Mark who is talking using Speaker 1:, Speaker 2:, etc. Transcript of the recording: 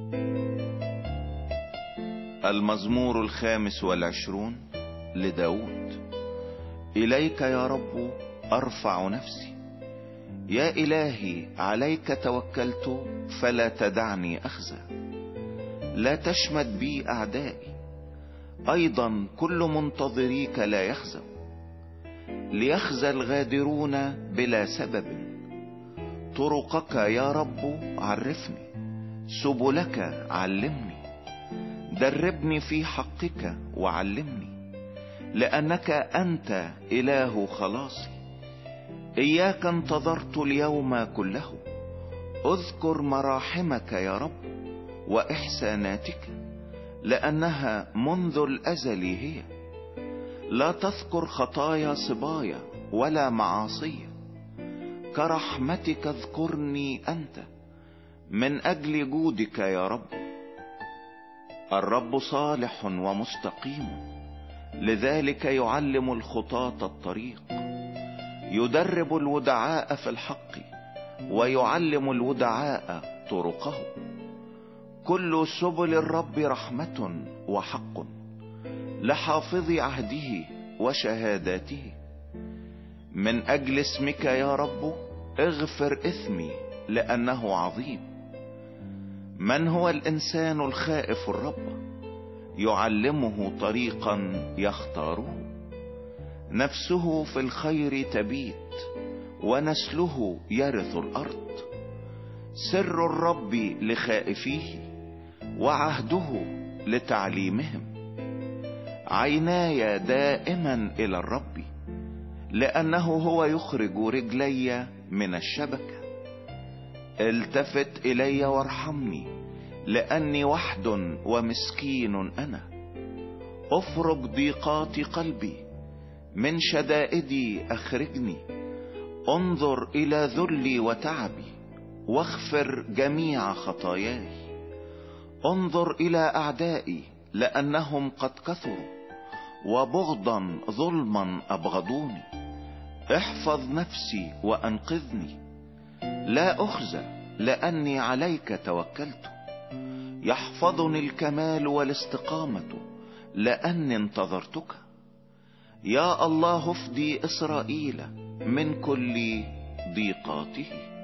Speaker 1: المزمور 25 لداود. إليك يا رب أرفع نفسي، يا إلهي عليك توكلت فلا تدعني أخزى. لا تشمت بي أعدائي، أيضا كل منتظريك لا يخزى. ليخزى الغادرون بلا سبب، طرقك يا رب عرفني، سبلك علمني. دربني في حقك وعلمني، لأنك أنت إله خلاصي. إياك انتظرت اليوم كله، اذكر مراحمك يا رب وإحساناتك، لأنها منذ الأزل هي. لا تذكر خطايا صبايا ولا معاصي، كرحمتك اذكرني أنت من أجل جودك يا رب. الرب صالح ومستقيم، لذلك يعلم الخطاة الطريق. يدرب الودعاء في الحق، ويعلم الودعاء طرقه. كل سبل الرب رحمة وحق، لحافظ عهده وشهاداته. من أجل اسمك يا رب اغفر إثمي، لأنه عظيم. من هو الإنسان الخائف الرب؟ يعلمه طريقا يختاره. نفسه في الخير تبيت، ونسله يرث الأرض. سر الرب لخائفيه، وعهده لتعليمهم. عيناي دائما إلى الرب، لأنه هو يخرج رجلي من الشبكة. التفت إلي وارحمني، لأني وحد ومسكين أنا. افرج ضيقات قلبي، من شدائدي أخرجني. انظر إلى ذلي وتعبي، واغفر جميع خطاياي. انظر إلى أعدائي، لأنهم قد كثروا، وبغضا ظلما أبغضوني. احفظ نفسي وأنقذني، لا أخزى، لأني عليك توكلت. يحفظني الكمال والاستقامة، لأني انتظرتك. يا الله افدي إسرائيل من كل ضيقاته.